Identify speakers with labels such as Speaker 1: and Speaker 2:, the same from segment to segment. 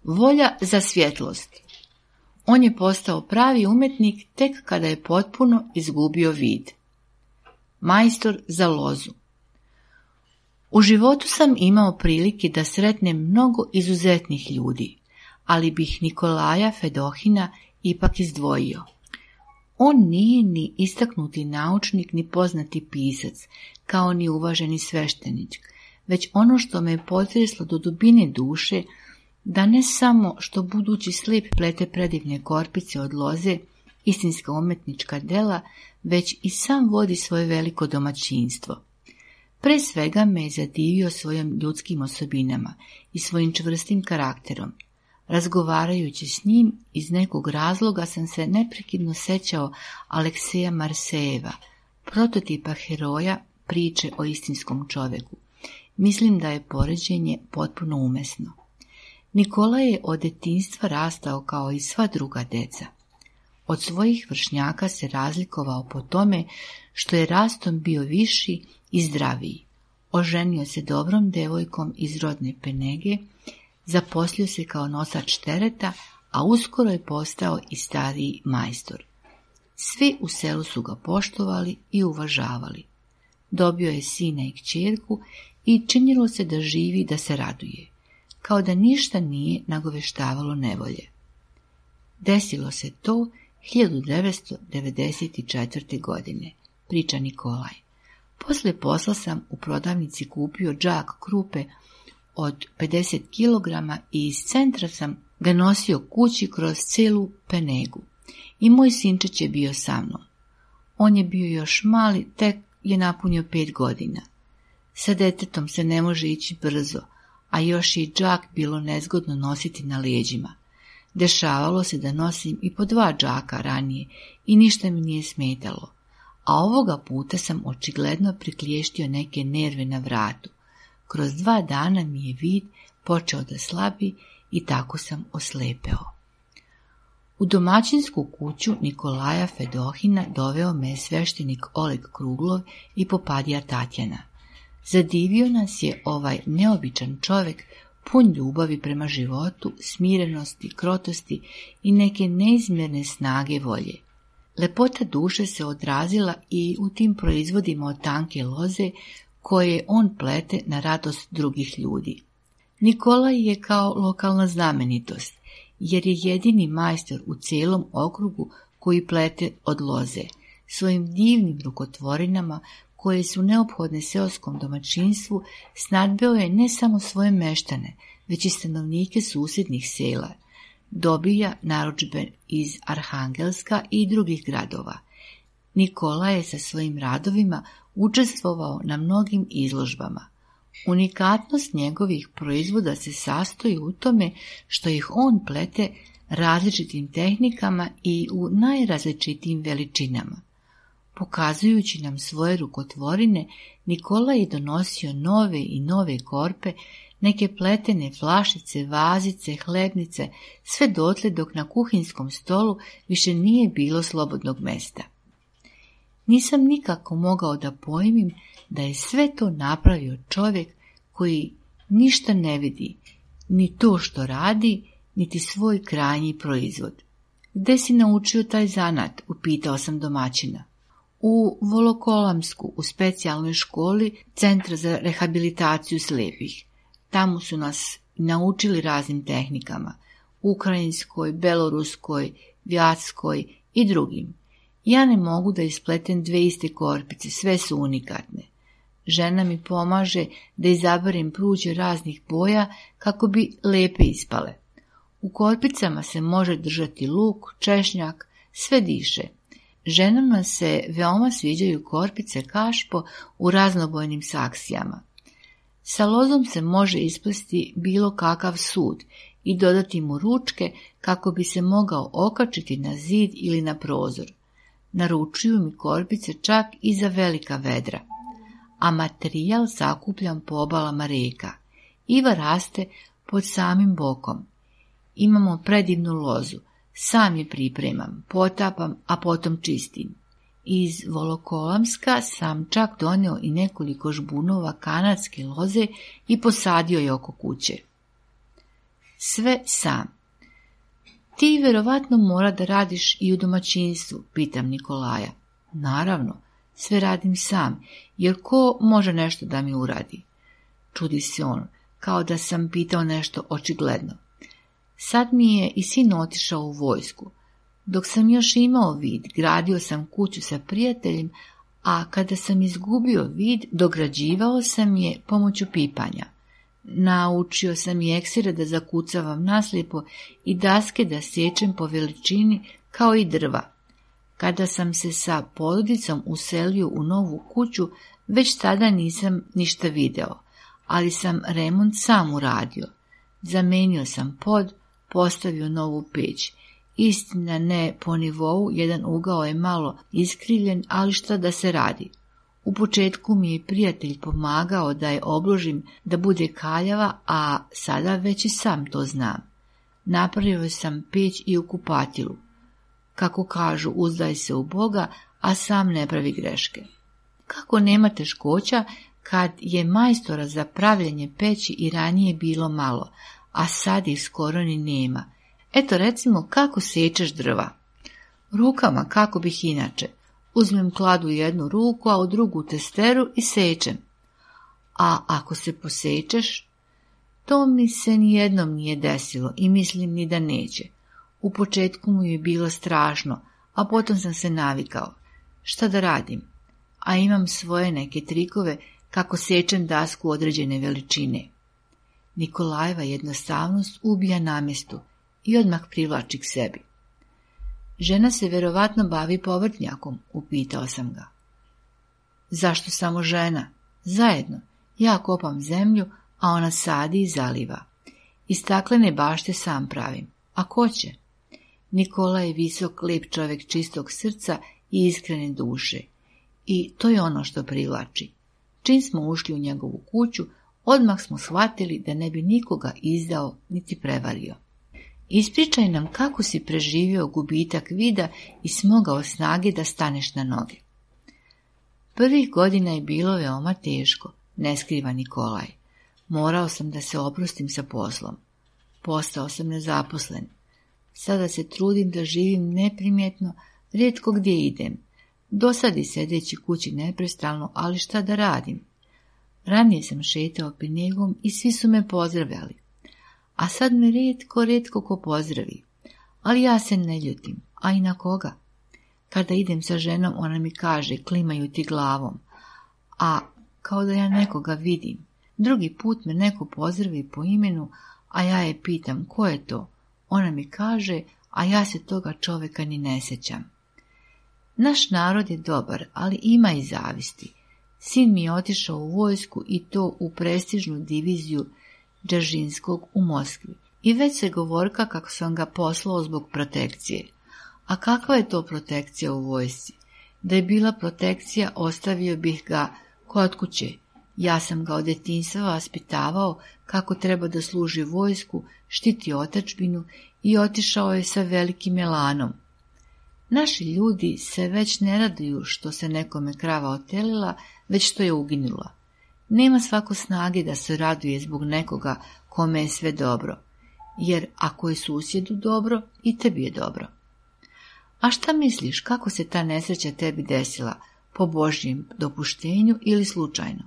Speaker 1: Volja za svjetlost. On je postao pravi umjetnik tek kada je potpuno izgubio vid. Majstor za lozu. U životu sam imao prilike da sretnem mnogo izuzetnih ljudi, ali bih Nikolaja Fedohina ipak izdvojio. On nije ni istaknuti naučnik, ni poznati pisac, kao ni uvaženi sveštenik, već ono što me je potreslo do dubine duše, da ne samo što budući slijep plete predivne korpice od loze, istinska umjetnička dela, već i sam vodi svoje veliko domaćinstvo. Pre svega me je zadivio svojim ljudskim osobinama i svojim čvrstim karakterom. Razgovarajući s njim, iz nekog razloga sam se neprekidno sećao Alekseja Marsejeva, prototipa heroja priče o istinskom čovjeku. Mislim da je poređenje potpuno umesno. Nikola je od detinjstva rastao kao i sva druga deca. Od svojih vršnjaka se razlikovao po tome što je rastom bio viši i zdraviji. Oženio se dobrom devojkom iz rodne Penege, zaposlio se kao nosač tereta, a uskoro je postao i stariji majstor. Svi u selu su ga poštovali i uvažavali. Dobio je sina i kćerku i činilo se da živi, da se raduje, kao da ništa nije nagoveštavalo nevolje. Desilo se to 1994. godine, priča Nikolaj. Poslije posla sam u prodavnici kupio džak krupe od 50 kg i iz centra sam ga nosio kući kroz celu Penegu. I moj sinčić je bio sa mnom. On je bio još mali, tek je napunio 5 godina. Sa detetom se ne može ići brzo, a još i džak bilo nezgodno nositi na leđima. Dešavalo se da nosim i po 2 džaka ranije i ništa mi nije smetalo, a ovoga puta sam očigledno prikliještio neke nerve na vratu. Kroz 2 dana mi je vid počeo da slabi i tako sam oslepeo. U domaćinsku kuću Nikolaja Fedohina doveo me je sveštenik Oleg Kruglov i popadija Tatjana. Zadivio nas je ovaj neobičan čovjek, pun ljubavi prema životu, smirenosti, krotosti i neke neizmjerne snage volje. Lepota duše se odrazila i u tim proizvodima od tanke loze koje on plete na radost drugih ljudi. Nikolaj je kao lokalna znamenitost, jer je jedini majstor u cijelom okrugu koji plete od loze. Svojim divnim rukotvorinama koje su neophodne seoskom domaćinstvu snadbeo je ne samo svoje meštane, već i stanovnike susjednih sela. Dobija narudžbe iz Arhangelska i drugih gradova. Nikola je sa svojim radovima učestvovao na mnogim izložbama. Unikatnost njegovih proizvoda se sastoji u tome što ih on plete različitim tehnikama i u najrazličitijim veličinama. Pokazujući nam svoje rukotvorine, Nikola je donosio nove i nove korpe, neke pletene flašice, vazice, hlebnice, sve dotle dok na kuhinskom stolu više nije bilo slobodnog mesta. Nisam nikako mogao da pojmim da je sve to napravio čovjek koji ništa ne vidi, ni to što radi, niti svoj krajnji proizvod. Gde si naučio taj zanat? Upitao sam domaćina. U Volokolamsku, u specijalnoj školi Centra za rehabilitaciju slijepih. Tamo su nas naučili raznim tehnikama, ukrajinskoj, beloruskoj, vjatskoj i drugim. Ja ne mogu da ispletem 2 iste korpice, sve su unikatne. Žena mi pomaže da izaberem pruđe raznih boja kako bi lepe ispale. U korpicama se može držati luk, češnjak, sve diše. Ženama se veoma sviđaju korpice kašpo u raznobojnim saksijama. Sa lozom se može isplesti bilo kakav sud i dodati mu ručke kako bi se mogao okačiti na zid ili na prozor. Naručuju mi korpice čak i za velika vedra, a materijal sakupljam po obalama reka. Iva raste pod samim bokom. Imamo predivnu lozu, sam je pripremam, potapam, a potom čistim. Iz Volokolamska sam čak donio i nekoliko žbunova kanadske loze i posadio je oko kuće. Sve sam. Ti vjerovatno mora da radiš i u domaćinstvu, pitam Nikolaja. Naravno, sve radim sam, jer ko može nešto da mi uradi? Čudi se on, kao da sam pitao nešto očigledno. Sad mi je i sin otišao u vojsku. Dok sam još imao vid, gradio sam kuću sa prijateljem, a kada sam izgubio vid, dograđivao sam je pomoću pipanja. Naučio sam i eksire da zakucavam naslijepo i daske da sjećem po veličini kao i drva. Kada sam se sa porodicom uselio u novu kuću, već tada nisam ništa video, ali sam remont sam uradio. Zamenio sam pod, postavio novu peć. Istina ne po nivou, jedan ugao je malo iskrivljen, ali šta da se radi. U početku mi je prijatelj pomagao da je obložim da bude kaljava, a sada već i sam to znam. Napravio sam peć i u kupatilu. Kako kažu, uzdaj se u Boga, a sam ne pravi greške. Kako nema teškoća kad je majstora za pravljenje peći i ranije bilo malo, a sad ih skoro ni nema. Eto recimo kako sečeš drva. Rukama, kako bih inače. Uzmem kladu u jednu ruku, a u drugu testeru i sečem. A ako se posečeš? To mi se nijednom nije desilo i mislim ni da neće. U početku mu je bilo strašno, a potom sam se navikao. Šta da radim? A imam svoje neke trikove kako sečem dasku određene veličine. Nikolajeva jednostavnost ubija namjestu i odmah privlači k sebi. Žena se vjerovatno bavi povrtnjakom, upitao sam ga. Zašto samo žena? Zajedno. Ja kopam zemlju, a ona sadi i zaliva. Iz staklene bašte sam pravim. A ko će? Nikola je visok, lijep čovjek čistog srca i iskrene duše. I to je ono što privlači. Čim smo ušli u njegovu kuću, odmah smo shvatili da ne bi nikoga izdao niti prevario. Ispričaj nam kako si preživio gubitak vida i smogao snage da staneš na noge. Prvih godina je bilo veoma teško, ne skriva Nikolaj. Morao sam da se oprostim sa poslom. Postao sam nezaposlen. Sada se trudim da živim neprimjetno, rijetko gdje idem. Dosadi sedeći kući neprestano, ali šta da radim? Ranije sam šetao pinegom i svi su me pozdravljali. A sad me rijetko ko pozdravi. Ali ja se ne ljutim, a i na koga? Kada idem sa ženom, ona mi kaže, klimaju ti glavom, a kao da ja nekoga vidim. Drugi put me neko pozdravi po imenu, a ja je pitam, ko je to? Ona mi kaže, a ja se toga čovjeka ni ne sjećam. Naš narod je dobar, ali ima i zavisti. Sin mi je otišao u vojsku i to u prestižnu diviziju Dzeržinskog u Moskvi. I već se govorka kako sam ga poslao zbog protekcije. A kakva je to protekcija u vojsci? Da je bila protekcija, ostavio bih ga kod kuće. Ja sam ga od djetinjstva vaspitavao kako treba da služi vojsku, štiti otadžbinu i otišao je sa velikim elanom. Naši ljudi se već ne raduju što se nekome krava otelila, već što je uginula. Nema svako snage da se raduje zbog nekoga kome je sve dobro, jer ako je susjedu dobro, i tebi je dobro. A šta misliš, kako se ta nesreća tebi desila, po Božjem dopuštenju ili slučajno?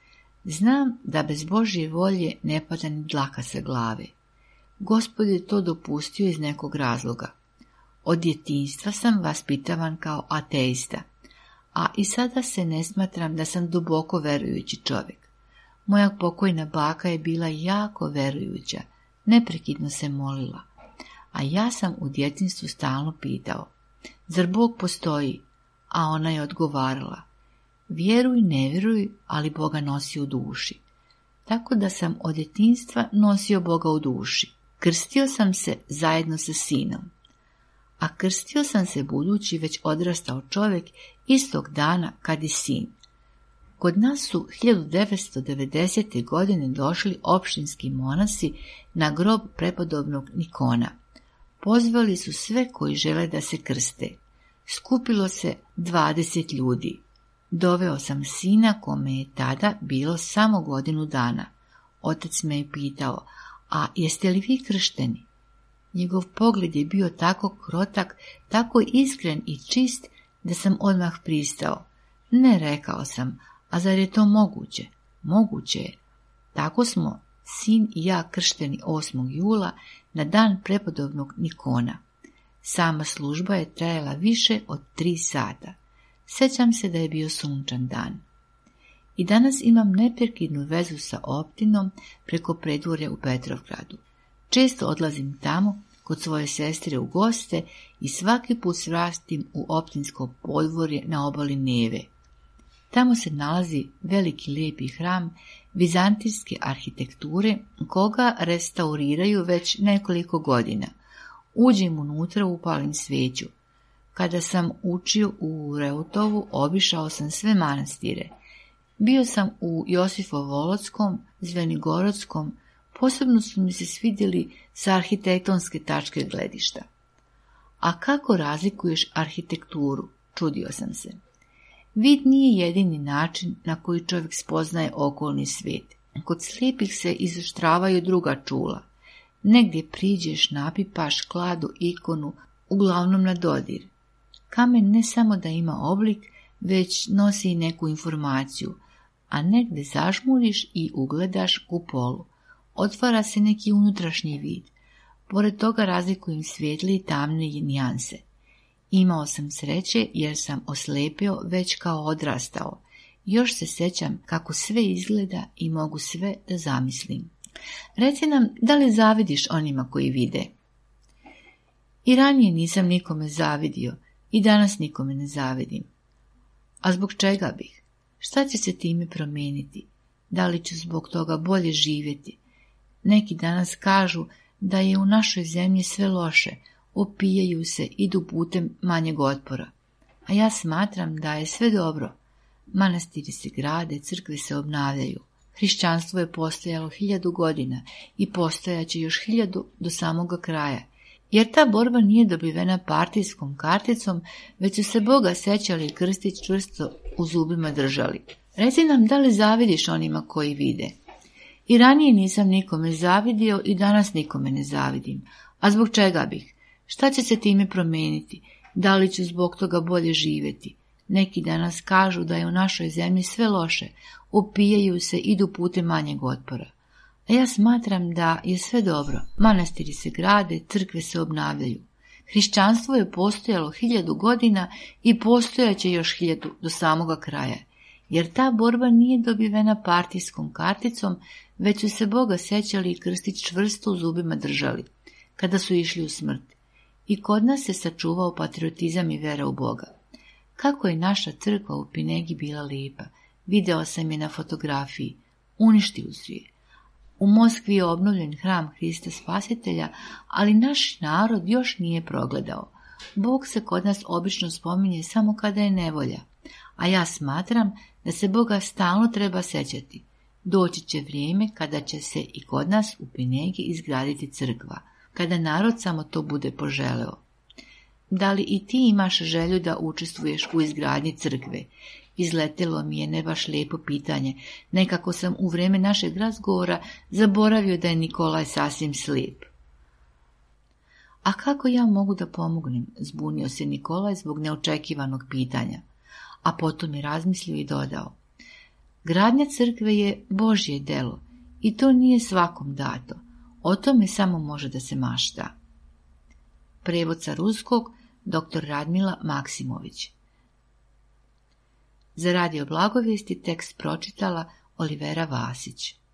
Speaker 1: Znam da bez Božje volje ne pada ni dlaka sa glave. Gospod je to dopustio iz nekog razloga. Od djetinjstva sam vaspitavan kao ateista, a i sada se ne smatram da sam duboko verujući čovjek. Moja pokojna baka je bila jako verujuća, neprekidno se molila, a ja sam u djetinjstvu stalno pitao, zar Bog postoji? A ona je odgovarala, vjeruj, ne vjeruj, ali Boga nosi u duši. Tako da sam od djetinjstva nosio Boga u duši. Krstio sam se zajedno sa sinom. A krstio sam se budući već odrastao čovjek istog dana kad i sin. Kod nas su 1990. godine došli opštinski monasi na grob prepodobnog Nikona. Pozvali su sve koji žele da se krste. Skupilo se 20 ljudi. Doveo sam sina kome je tada bilo samo godinu dana. Otac me je pitao, a jeste li vi kršteni? Njegov pogled je bio tako krotak, tako iskren i čist, da sam odmah pristao. Ne, rekao sam, a zar je to moguće? Moguće je. Tako smo, sin i ja, kršteni 8. jula na dan prepodobnog Nikona. Sama služba je trajala više od 3 sata. Sjećam se da je bio sunčan dan. I danas imam neprekidnu vezu sa Optinom preko predvorja u Petrovgradu. Često odlazim tamo kod svoje sestre u goste i svaki put svratim u Optinsko podvorje na obali Neve. Tamo se nalazi veliki lijepi hram vizantijske arhitekture, koga restauriraju već nekoliko godina. Uđem unutra, upalim sveću. Kada sam učio u Reutovu, obišao sam sve manastire. Bio sam u Josifo-Volodskom, Zvenigorodskom, posebno su mi se svidjeli sa arhitektonske tačke gledišta. A kako razlikuješ arhitekturu? Čudio sam se. Vid nije jedini način na koji čovjek spoznaje okolni svijet. Kod slijepih se izoštravaju druga čula. Negdje priđeš, napipaš kladu, ikonu, uglavnom na dodir. Kamen ne samo da ima oblik, već nosi i neku informaciju, a negdje zažmuriš i ugledaš kupolu. Otvara se neki unutrašnji vid. Pored toga razlikujem svijetle i tamne nijanse. Imao sam sreće jer sam oslepio već kao odrastao. Još se sjećam kako sve izgleda i mogu sve da zamislim. Reci nam, da li zavidiš onima koji vide? I ranije nisam nikome zavidio i danas nikome ne zavidim. A zbog čega bih? Šta će se time promijeniti? Da li ću zbog toga bolje živjeti? Neki danas kažu da je u našoj zemlji sve loše, opijaju se, idu putem manjeg otpora. A ja smatram da je sve dobro. Manastiri se grade, crkve se obnavljaju. Hrišćanstvo je postojalo 1000 godina i postojaće još 1000 do samoga kraja. Jer ta borba nije dobivena partijskom karticom, već su se Boga sjećali i krstić čvrsto u zubima držali. Reci nam, da li zavidiš onima koji vide? I ranije nisam nikome zavidio i danas nikome ne zavidim. A zbog čega bih? Šta će se time promijeniti? Da li ću zbog toga bolje živjeti? Neki danas kažu da je u našoj zemlji sve loše, opijaju se, idu putem manjeg otpora. A ja smatram da je sve dobro. Manastiri se grade, crkve se obnavljaju. Hrišćanstvo je postojalo 1000 godina i postojaće još 1000 do samoga kraja. Jer ta borba nije dobivena partijskom karticom, već su se Boga sjećali i krstić čvrsto u zubima držali, kada su išli u smrt. I kod nas se sačuvao patriotizam i vera u Boga. Kako je naša crkva u Pinegi bila lijepa, video sam je na fotografiji, uništili su je. U Moskvi je obnovljen hram Hrista Spasitelja, ali naš narod još nije progledao. Bog se kod nas obično spominje samo kada je nevolja, a ja smatram da se Boga stalno treba sjećati. Doći će vrijeme kada će se i kod nas u Pinegi izgraditi crkva, kada narod samo to bude poželeo. Da li i ti imaš želju da učestvuješ u izgradnji crkve? Izletelo mi je ne baš lijepo pitanje. Nekako sam u vrijeme našeg razgovora zaboravio da je Nikolaj sasvim slijep. A kako ja mogu da pomognem? Zbunio se Nikolaj zbog neočekivanog pitanja. A potom je razmislio i dodao. Gradnja crkve je Božje delo i to nije svakom dato. O tome samo može da se mašta. Prevod sa ruskog, dr. Radmila Maksimović. Za Radio Blagovijesti tekst pročitala Olivera Vasić.